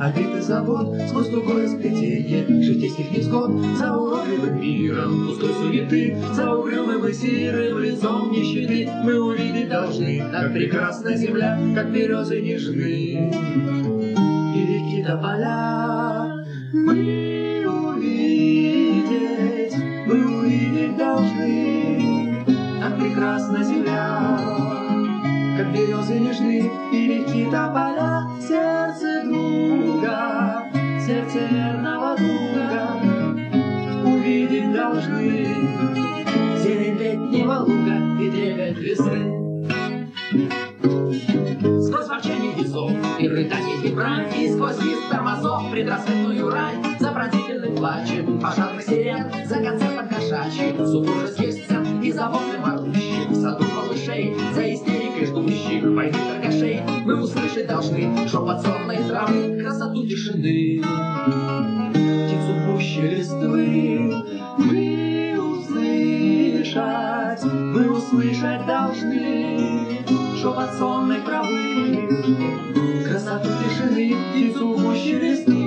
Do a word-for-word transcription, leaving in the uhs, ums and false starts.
обид и забот, сквозь тугое сплетение житейских невзгод, за уродливым миром пустой суеты, за угрюмым и серым лицом нищеты мы увидеть должны, как прекрасна земля, как березы нежны и реки до поля. Мы увидеть, мы увидеть должны, как прекрасна земля, как березы нежны и реки до поля. Сердце друга, сердце верного друга увидеть должны, зелень летнего луга и трепет весны. Сквозь ворчание весов и рыдание Днепра, и сквозь свист тормозов предрассветную рань, за пронзительным плачем пожарных сирен, за концертом кошачьим супружеских сцен и за воплем орущих в саду малышей, за истерикой ждущих войны торгашей мы услышать должны шепот сонной травы, красоту тишины, птицу пуще листвы. Мы услышать, мы услышать должны шепот сонной травы, красоту тишины, птицу пуще листвы.